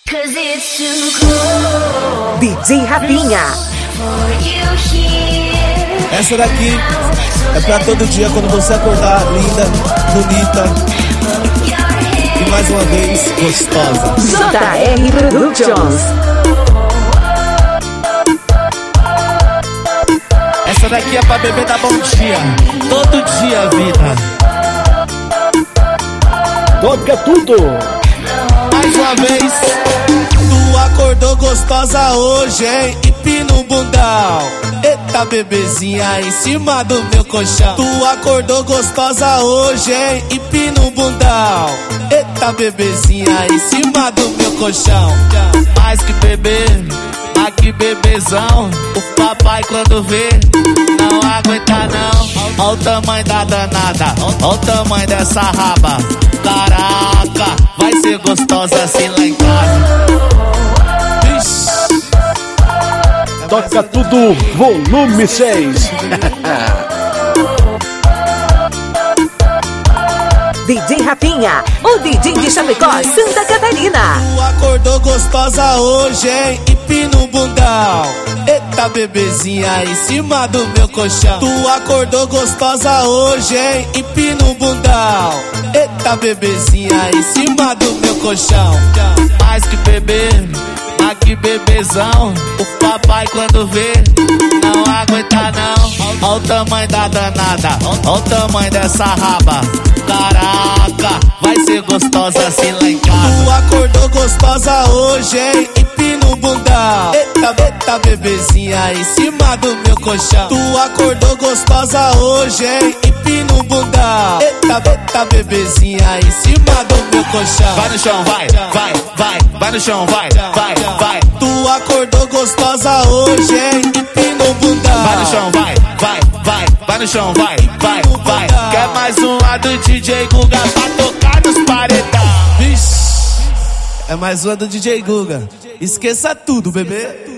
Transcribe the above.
DJ Rapinha. Essa daqui é pra todo dia quando você acordar linda, bonita e mais uma vez gostosa. JR Productions. Essa daqui é pra beber dar bom dia, todo dia, vida. Toca tudo. Mais uma vez, tu acordou gostosa hoje, hein? Empina o bundão. Eita, bebezinha em cima do meu colchão. Tu acordou gostosa hoje, hein? Empina o bundão. Eita, bebezinha em cima do meu colchão. Mais que bebê, aqui bebezão. O papai quando vê, não aguenta não. Olha o tamanho da danada, olha o tamanho dessa raba. Caraca, vai ser gostosa assim lá em casa. Toca tudo, volume 6. DJ Rapinha, o DJ de Chapecó, Santa Catarina. Tu acordou gostosa hoje, hein? Empina o bundão. Eita, bebezinha em cima do meu colchão. Tu acordou gostosa hoje, hein? Empina o bundão. Eita, bebezinha em cima do meu colchão. Mais que bebê, aqui bebezão. O papai quando vê, não aguenta não. Olha o tamanho da danada, olha o tamanho dessa raba. Caraca, vai ser gostosa assim lá em casa. Tu acordou gostosa hoje, hein? Empina o bundão. Eita, bebezinha em cima do meu colchão. Tu acordou gostosa hoje, hein? Empina o bundão. Eita, bebezinha em cima do meu colchão. Vai no chão, vai no chão, vai. Tu acordou gostosa hoje, hein? Empina o bundão. Vai no chão, vai no chão, vai. Quer mais uma do DJ Guga pra tocar nos paredão? Vixe, é mais uma do DJ Guga. Esqueça tudo, bebê.